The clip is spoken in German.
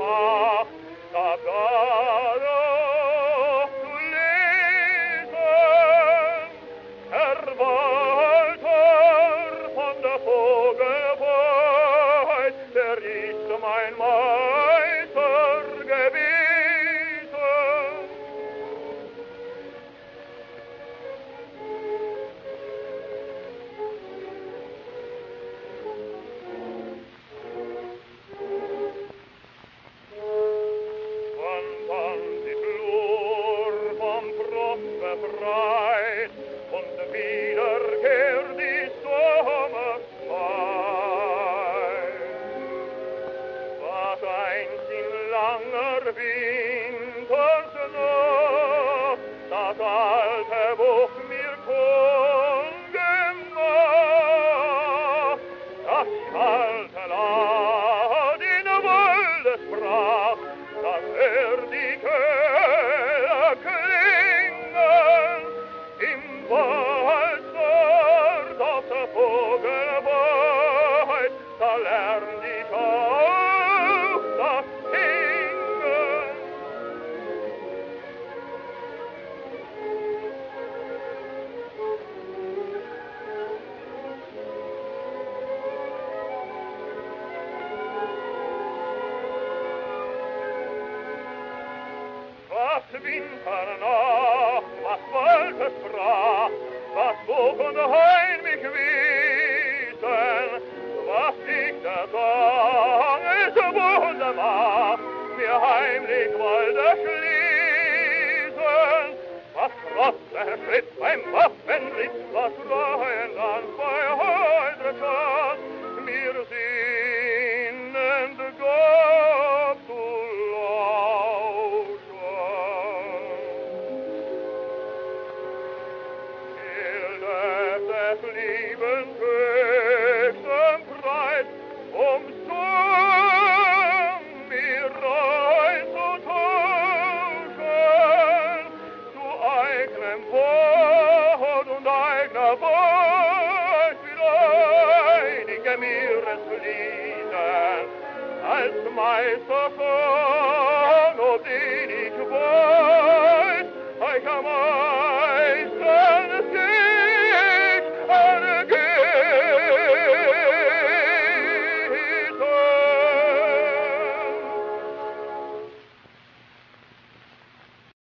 Macht, da darauf zu lesen. Herr Walter von der Vogelweid, der ist mein Meister gewesen. Befreit und wieder kehrt die Sommerzeit. Was einst in langer Wintersnacht das alte Buch mir kundgemacht, das alte Lied in Walde sprach, dass die Köhler klingen im Wald dort auf der Vogelweid, da lern ich auch das Singen. Was Winternacht, was Wolke sprach, was Buch und Hain mich wiesen, was ich der Sang es Wunder macht, mir heimlich wollte schließen, was Trotz der Schritt beim Waffenritt, was Reihen dann bei Heudrechern, mir sinnend gab zu Lieben höchsten Preis, Sturm mir einzutauschen, zu eigenem Wort und eigener Voice will einige mir es lieben, als Meistersong, ob den ich weiß, euch am